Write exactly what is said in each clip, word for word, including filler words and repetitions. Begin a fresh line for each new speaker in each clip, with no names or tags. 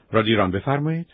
رادیو ایران بفرمایید.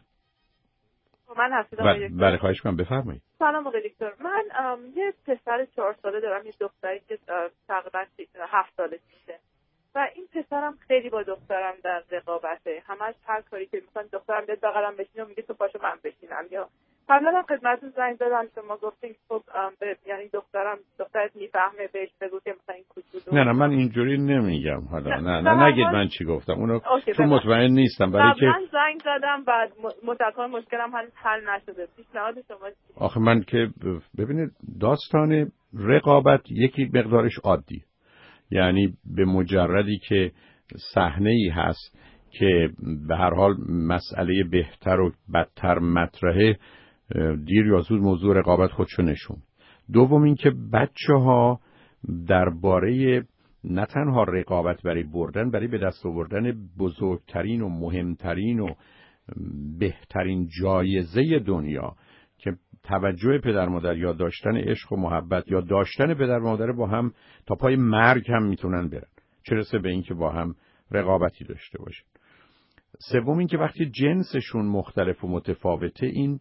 من هستم آقای دکتر.
بله خواهش می‌کنم بفرمایید.
سلام آقای دکتر. من یه پسر چهار ساله دارم، یه دختری که تقریبا هفت سالش میشه و این پسرم خیلی با دخترم در رقابته. همش هر کاری که می‌کنه دخترم بیاد بغلم بشینه و میگه تو پاشو من بشینم. یا قبلا هم خدمتتون زنگ زدم شما گفتین خب یعنی دخترم دخترت میفهمه بهش بگو که مثلا این کوچولو.
نه نه من اینجوری نمیگم حالا. نه نه, نه نگید من چی گفتم. اونو چون مطمئن نیستم برای که
من زنگ زدم بعد متأسفانه مشکلم هنوز حل نشده. پیشنهاد شما چیه؟
آخه من که ببینید داستان رقابت یکی مقدارش عادی، یعنی به مجردی که صحنه‌ای هست که به هر حال مسئله بهتر و بدتر مطرحه، دیر یا زود موضوع رقابت خودشو نشون. دوم این که بچه‌ها درباره نه تنها رقابت برای بردن، برای به دست آوردن بزرگترین و مهمترین و بهترین جایزه دنیا که توجه پدر مادر یا داشتن عشق و محبت یا داشتن پدر مادر با هم تا پای مرگ هم میتونن برن، چه رسه به این که با هم رقابتی داشته باشن. سوم این که وقتی جنسشون مختلف و متفاوته، این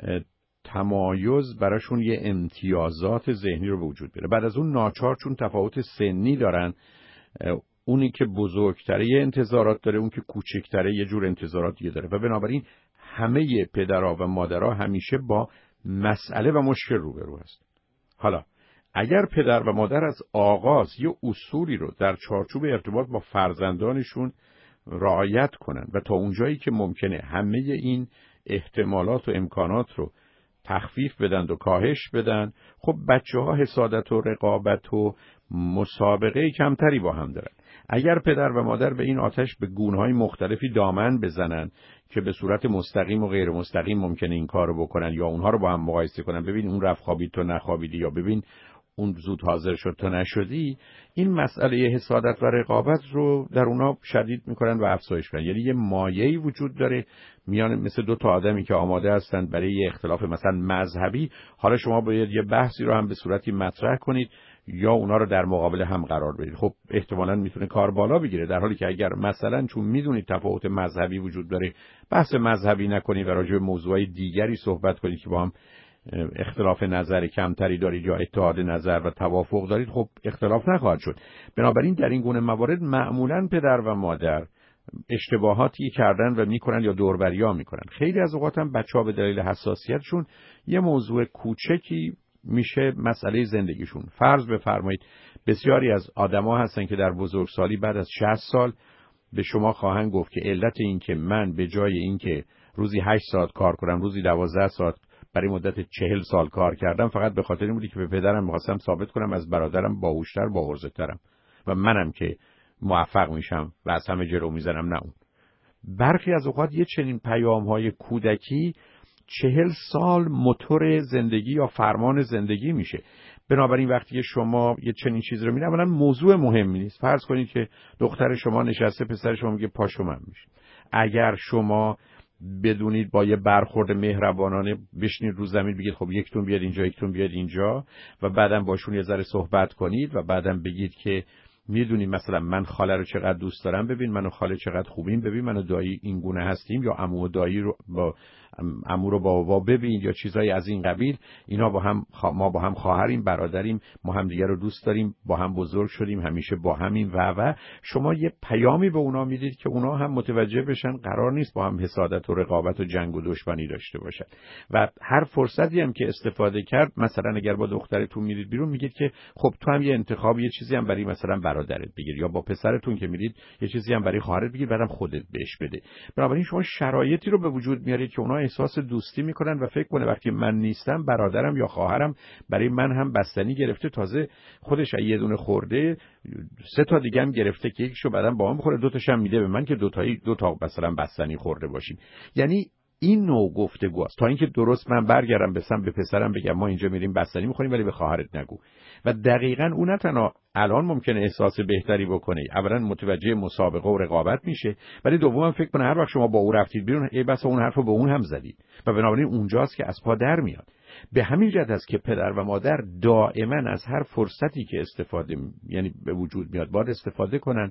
تمایز براشون یه امتیازات ذهنی رو به وجود بیاره. بعد از اون ناچار چون تفاوت سنی دارن، اونی که بزرگتره یه انتظارات داره، اون که کوچکتره یه جور انتظارات دیگه داره و بنابراین همه پدرها و مادرها همیشه با مسئله و مشکل روبرو هست. حالا اگر پدر و مادر از آغاز یه اصولی رو در چارچوب ارتباط با فرزندانشون رعایت کنن و تا اونجایی که ممکنه همه این احتمالات و امکانات رو تخفیف بدن و کاهش بدن، خب بچه ها حسادت و رقابت و مسابقه کمتری با هم دارن. اگر پدر و مادر به این آتش به گونه‌های مختلفی دامن بزنن که به صورت مستقیم و غیر مستقیم ممکنه این کارو بکنن یا اونها رو با هم مقایسه کنن، ببین اون رفت خوابید تو نخوابیدی یا ببین اون زود حاضر شد تو نشدی، این مسئله حسادت و رقابت رو در اونها شدید میکنن و افزایش میدن. یعنی یه مایه‌ای وجود داره میان مثل دو تا آدمی که آماده هستن برای یه اختلاف مثلا مذهبی، حالا شما باید یه بحثی رو هم به صورتی مطرح کنید یا اونا رو در مقابل هم قرار بدید. خب احتمالاً میتونه کار بالا بگیره، در حالی که اگر مثلا چون میدونید تفاوت مذهبی وجود داره بحث مذهبی نکنید و راجع به موضوعای دیگری صحبت کنید که با هم اختلاف نظر کمتری دارید یا اتحاد نظر و توافق دارید، خب اختلاف نخواهد شد. بنابراین در این گونه موارد معمولاً پدر و مادر اشتباهاتی کردن و میکنن یا دوربریا میکنن. خیلی از اوقات هم بچه‌ها به دلیل حساسیتشون یه موضوع کوچکی میشه مسئله زندگیشون. فرض بفرمایید بسیاری از آدما هستن که در بزرگسالی بعد از شصت سال به شما خواهند گفت که علت این که من به جای این که روزی هشت ساعت کار کنم روزی دوازده ساعت برای مدت چهل سال کار کردم فقط به خاطر این بودی که به پدرم می‌خواستم ثابت کنم از برادرم باهوشتر باورزه‌ترم و منم که موفق میشم و از همه جلو میزنم، نه اون. برخی از اوقات یه چنین پیام‌های کودکی چهل سال موتور زندگی یا فرمان زندگی میشه. بنابراین وقتی شما یه چنین چیزی رو می‌بینید، اولا موضوع مهمی نیست. فرض کنید که دختر شما نشسته، پسر شما میگه پاشو من میشه. اگر شما بدونید با یه برخورد مهربانانه بشینید رو زمین بگید خب یکتون بیاد اینجا یکتون بیاد اینجا و بعدم باشون یه ذره صحبت کنید و بعدم بگید که میدونی مثلا من خاله رو چقدر دوست دارم، ببین من و خاله چقدر خوبیم، ببین من و دایی این گونه هستیم، یا عمو و دایی رو با عمو رو با بابا ببین، یا چیزای از این قبیل. اینا با هم خوا... ما با هم خواهریم، برادریم، ما هم دیگه رو دوست داریم، با هم بزرگ شدیم، همیشه با همین و و شما یه پیامی به اونا میدید که اونا هم متوجه بشن قرار نیست با هم حسادت و رقابت و جنگ و دشمنی داشته باشن. و هر فرصتی هم که استفاده کرد، مثلا اگر با دخترتون میرید بیرون میگید که خب تو هم یه انتخاب یه چیزی هم برای مثلا برادرت بگیر، یا با پسرتون که میرید یه چیزی هم برای خواهرت بگیر، بعدم خودت بهش بده. بنابراین شما شرایطی رو به وجود میارید که اونا احساس دوستی میکنن و فکر کنه وقتی من نیستم برادرم یا خواهرم برای من هم بستنی گرفته، تازه خودش یه دونه خورده سه تا دیگه هم گرفته که یکیشو بعدم با هم بخوره، دو تاشم میده به من که دو تایی دو تا مثلا بستنی خورده باشیم. یعنی این نوع گفتگو است تا اینکه درست من برگردم بسم به پسرم بگم ما اینجا میریم بستنی میخوریم ولی به خواهرت نگو. و دقیقاً اون نه تنها الان ممکنه احساس بهتری بکنه، اولا متوجه مسابقه و رقابت میشه، ولی دوما فکر کنه هر وقت شما با او رفتید بیرون ای بس اون حرفو به اون هم زدید و بنابراین اونجاست که از پا در میاد. به همین جهت است که پدر و مادر دائما از هر فرصتی که استفاده یعنی به وجود میاد باید استفاده کنن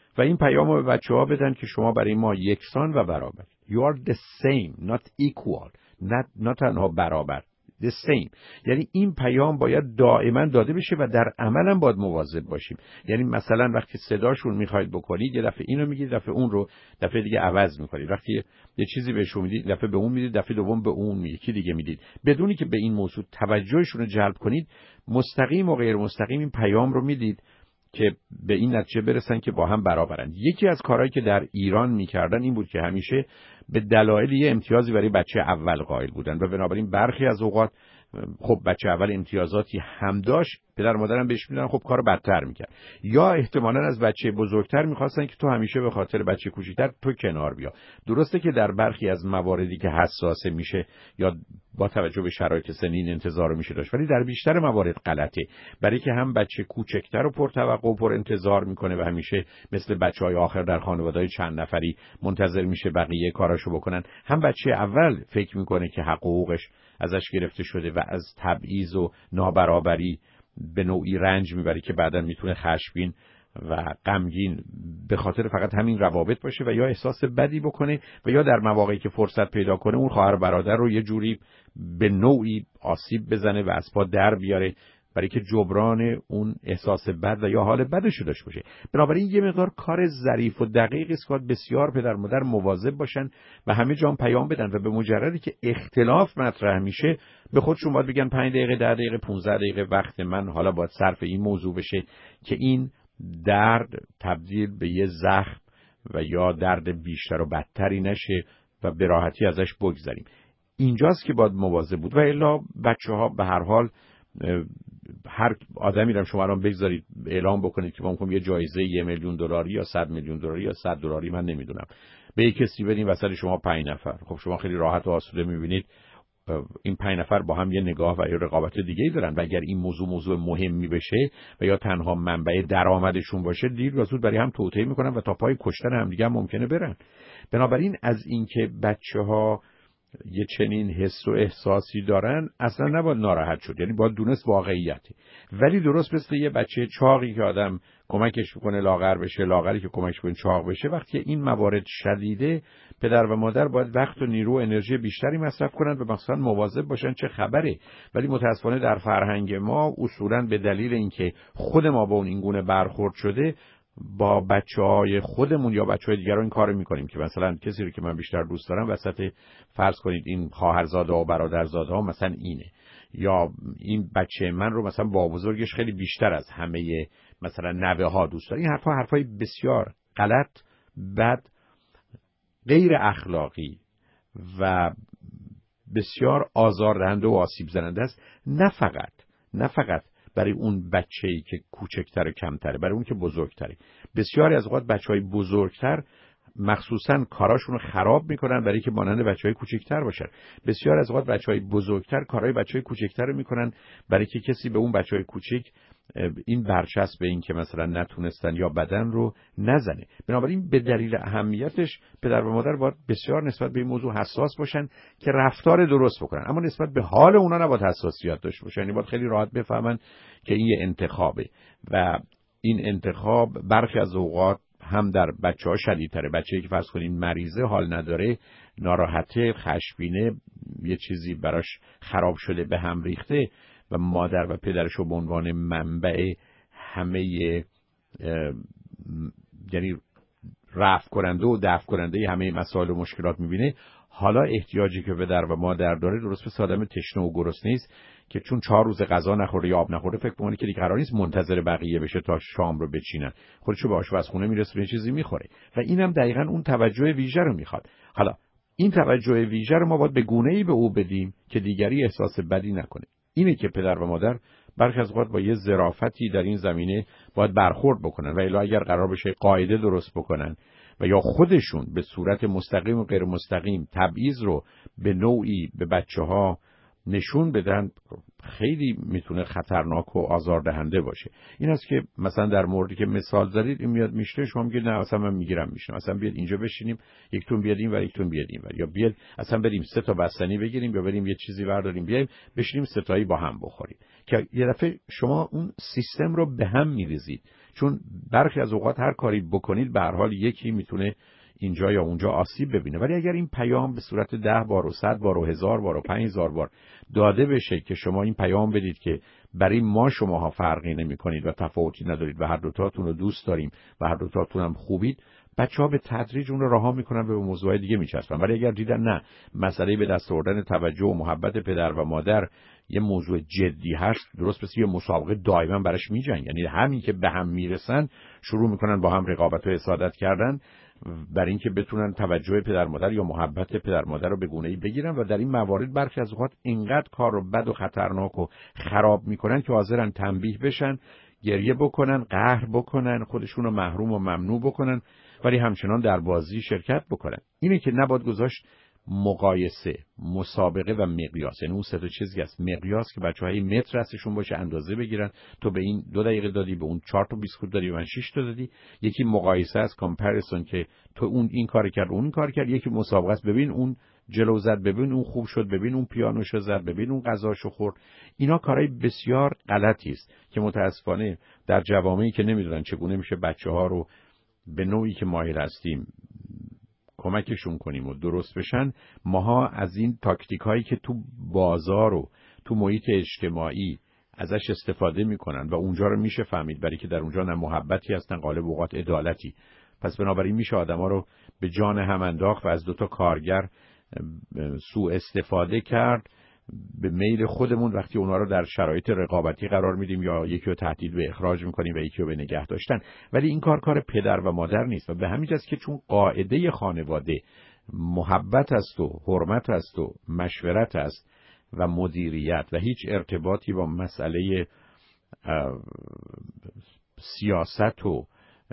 و این پیام رو به بچه ها بدن که شما برای ما یکسان و برابر. You are the same, not equal. نه نه تنها برابر، the same. یعنی این پیام باید دائما داده بشه و در عمل هم باید مواظب باشیم. یعنی مثلا وقتی صداشون میخواید بکنید، یه دفعه اینو میگید، دفعه اون رو دفعه دیگه عوض میکنید. وقتی یه چیزی بهشون میدید، دفعه به اون میدید، دفعه دوم به اون یکی دیگه میدید، بدونی که به این موضوع توجهشون رو جلب کنید. مستقیم و غیر مستقیم این پیام رو میدید که به این نتیجه برسن که با هم برابرن. یکی از کارهایی که در ایران میکردن این بود که همیشه به دلایل یه امتیازی برای بچه اول قائل بودن و بنابراین برخی از اوقات خب بچه اول امتیازاتی هم داشت، پدر مادرم بهش میدن، خب کارو بدتر میکرد. یا احتمالاً از بچه بزرگتر میخواستن که تو همیشه به خاطر بچه کوچیکتر تو کنار بیا. درسته که در برخی از مواردی که حساسه میشه یا با توجه به شرایط سنین انتظار میشه داشت، ولی در بیشتر موارد غلطه، برای که هم بچه کوچکتر رو پرتوقع و پر انتظار میکنه و همیشه مثل بچهای آخر در خانواده‌های چند نفری منتظر میشه بقیه کاراشو بکنن، هم بچه اول فکر میکنه که حق و حقوقش ازش گرفته شده و از تبعیض و نابرابری به نوعی رنج میبره که بعداً میتونه خشمگین و غمگین به خاطر فقط همین روابط باشه و یا احساس بدی بکنه و یا در مواقعی که فرصت پیدا کنه اون خواهر برادر رو یه جوری به نوعی آسیب بزنه و از پا در بیاره برای که جبران اون احساس بد و یا حال بدش رو داشته باشه. بنابراین یه مقدار کار ظریف و دقیقی است که بسیار پدر مادر مواظب باشن و همه جا پیام بدن و به مجردی که اختلاف مطرح میشه به خودشون باید بگن پنج دقیقه، ده دقیقه، پانزده دقیقه وقت من حالا باید صرف این موضوع بشه که این درد تبدیل به یه زخم و یا درد بیشتر و بدتری نشه و به راحتی ازش بگذریم. اینجاست که باید مواظب بود و الا بچه‌ها به هر حال هر آدمی رو شما الان بگذارید اعلام بکنید که ما می‌خوایم یه جایزه یه میلیون دلاری یا صد میلیون دلاری یا صد دلاری من نمیدونم به یک کسی بدیم وسط شما پنج نفر، خب شما خیلی راحت و آسوده می‌بینید این پنج نفر با هم یه نگاه و یه رقابت دیگه‌ای دارن و اگر این موضوع موضوع مهمی بشه و یا تنها منبع درآمدشون باشه دیر یا زود برای هم توطئه می‌کنن و تا پای کشتن هم دیگه هم ممکنه برن. بنابراین از اینکه بچه‌ها یه چنین حس و احساسی دارن اصلا نباید ناراحت شد، یعنی باید دونست واقعیته. ولی درست مثل یه بچه چاقی که آدم کمکش میکنه لاغر بشه، لاغری که کمکش کنه چاق بشه، وقتی این موارد شدیده پدر و مادر باید وقت و نیرو و انرژی بیشتری مصرف کنن و مثلا مواظب باشن چه خبره. ولی متاسفانه در فرهنگ ما اصولا به دلیل اینکه خود ما با اون اینگونه برخورد شده با بچه‌های خودمون یا بچه‌های دیگران این کارو می‌کنیم که مثلا کسی رو که من بیشتر دوست دارم وسط فرض کنید این خواهرزاده و برادرزاده ها مثلا اینه، یا این بچه من رو مثلا با بزرگش خیلی بیشتر از همه مثلا نوه ها دوست دارم. این حرفا حرفای بسیار غلط، بد، غیر اخلاقی و بسیار آزاردهنده و آسیب زننده است. نه فقط نه فقط برای اون بچه‌ای که کوچکتر و کمتره، برای اون که بزرگتره. بسیاری از اوقات بچه‌های بزرگتر مخصوصاً کاراشون رو خراب میکنن برای که مانند بچه‌های کوچکتر باشن. بسیار از اوقات بچه‌های بزرگتر کارهای بچه‌های کوچکتر رو میکنن برای که کسی به اون بچه‌های کوچک این برچسب این که مثلا نتونستن یا بدن رو نزنه. بنابراین به دلیل اهمیتش پدر و مادر باید بسیار نسبت به این موضوع حساس باشن که رفتار درست بکنن، اما نسبت به حال اونا نباید حساسیت داشته باشن. یعنی باید خیلی راحت بفهمن که این یه انتخابه و این انتخاب برخی از اوقات هم در بچه‌ها شدیدتره. بچه‌ای که فرض کنین مریضه، حال نداره، ناراحته، خشمگینه، یه چیزی براش خراب شده، به هم ریخته و مادر و پدرش رو به عنوان منبع همه یعنی رفع کننده و دفع کننده همه مسائل و مشکلات میبینه، حالا احتیاجی که پدر و مادر داره درست مثل آدم تشنه و گرسنه است که چون چهار روز غذا نخوره یا آب نخوره فکر می‌کنه که دیگه قرار نیست منتظر بقیه بشه تا شام رو بچینن، خودشو به آشپزخونه میرسونه چیزی میخوره و اینم دقیقاً اون توجه ویژه رو میخواد. حالا این توجه ویژه رو ما باید به گونه‌ای به او بدیم که دیگری احساس بدی نکنه. اینه که پدر و مادر برخی از اوقات با یه ظرافتی در این زمینه باید برخورد بکنن و الا اگر قرار بشه قاعده درست بکنن و یا خودشون به صورت مستقیم و غیر مستقیم تبعیض رو به نوعی به بچه‌ها نشون بدن، خیلی میتونه خطرناک و آزاردهنده باشه. این است که مثلا در موردی که مثال زدید این میاد میشه شما میگید نه اصلا من میگیرم میشم، اصلا بیاد اینجا بشینیم، یکتون بیاد این و یکتون بیاد این و یا بیاد اصلا بریم سه تا بستنی بگیریم یا بریم یه چیزی برداریم بیایم بشینیم سه تایی با هم بخوریم، که یه دفعه شما اون سیستم رو به هم میریزید چون برخی از اوقات هر کاری بکنید به هر حال یکی میتونه اینجا یا اونجا آسیب ببینه. ولی اگر این پیام به صورت ده بار و صد بار و هزار بار و پنج هزار بار داده بشه که شما این پیام بدید که برای ما شماها فرقی نمی کنید و تفاوتی ندارید و هر دوتاتون رو دوست داریم و هر دوتاتون هم خوبید، بچه‌ها به تدریج اون رو رها میکنن و به موضوعای دیگه میچسبن. ولی اگر دیدن نه، مسئله به دست آوردن توجه و محبت پدر و مادر یه موضوع جدی هست، درست مثل یه مسابقه دائما براش میجنگن، یعنی همین که به هم میرسن شروع میکنن با هم رقابت و حسادت کردن برای اینکه بتونن توجه پدر مادر یا محبت پدر مادر رو به گونه‌ای بگیرن و در این موارد برخی از اوقات اینقدر کار رو بد و خطرناک و خراب میکنن که حاضرن تنبیه بشن، گریه بکنن، قهر بکنن، خودشون رو محروم و ممنوع بکنن، ولی همچنان در بازی شرکت بکنن. اینه که نباید گذاشت مقایسه، مسابقه و مقیاس، یعنی اون سه تا چیزی هست. مقیاس که بچه‌ها این متر هستشون باشه، اندازه بگیرن، تو به این دو دقیقه دادی، به اون چهار تا بیسکویت دادی، به من شش تا دادی. یکی مقایسه است، کامپریسون، که تو اون این کار کرد، اون کار کرد. یکی مسابقه است، ببین اون جلو زد، ببین اون خوب شد، ببین اون پیانوشو زد، ببین اون غذاشو خورد. اینا کارهای بسیار غلطی است که متاسفانه در جوامعی که نمیدونن چگونه میشه بچه‌ها رو به نوعی که ماهر هستیم کمکشون کنیم و درست بشن، ماها از این تاکتیک هایی که تو بازار و تو محیط اجتماعی ازش استفاده میکنن و اونجا رو میشه فهمید، برای که در اونجا نه محبتی هستن، غالب اوقات عدالتی. پس بنابراین میشه آدما رو به جان هم انداخت و از دوتا کارگر سوء استفاده کرد به میل خودمون وقتی اونا رو در شرایط رقابتی قرار میدیم یا یکی رو تهدید به اخراج میکنیم و یکی رو به نگه داشتن. ولی این کار کار پدر و مادر نیست و به همین جاست که چون قاعده خانواده محبت است و حرمت است و مشورت است و مدیریت و هیچ ارتباطی با مسئله سیاست و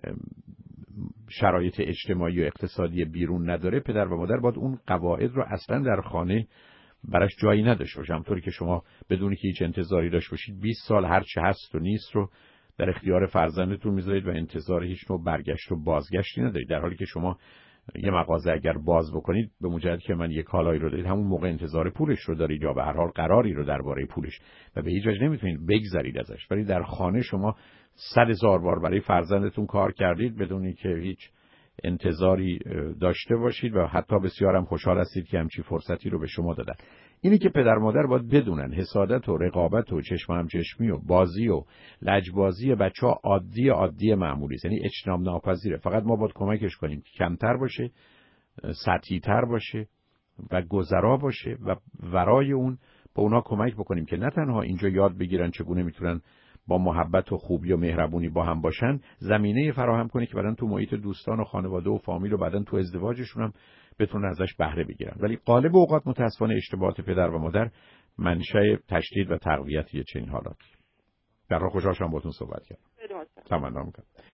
شرایط اجتماعی و اقتصادی بیرون نداره، پدر و مادر باید اون قواعد رو اصلا در خانه براش جایی نداشته باشه. همطوری که شما بدونی که هیچ انتظاری داشته باشید بیست سال هر چه هست و نیست رو در اختیار فرزندتون میذارید و انتظار هیچ نوع برگشت و بازگشتی ندارید، در حالی که شما یه مغازه اگر باز بکنید به مجرد که من یه کالایی رو دارید همون موقع انتظار پولش رو دارید یا به هر حال قراری رو درباره پولش و به هیچ وجه نمیتونید بگذرید ازش. ولی در خانه شما صد هزار بار برای فرزندتون کار کردید بدون که هیچ انتظاری داشته باشید و حتی بسیار هم خوشحال هستید که همچی فرصتی رو به شما دادن. اینی که پدر مادر باید بدونن حسادت و رقابت و چشم هم چشمی و بازی و لجبازی بچه‌ها عادی عادی معمولی است، یعنی اجتناب ناپذیره. فقط ما باید کمکش کنیم که کمتر باشه، سطحی تر باشه و گذرا باشه و ورای اون با اونا کمک بکنیم که نه تنها اینجا یاد بگیرن چگونه میتونن با محبت و خوبی و مهربونی با هم باشن، زمینه فراهم کنه که بعدن تو محیط دوستان و خانواده و فامیل و بعدن تو ازدواجشون هم بتونن ازش بهره بگیرن. ولی غالب اوقات متاسفانه اشتباهات پدر و مادر منشأ تشدید و تقویت چنین حالاتی. در واقع خوشحال شدم باهاتون صحبت کردم. تمام می‌کنم.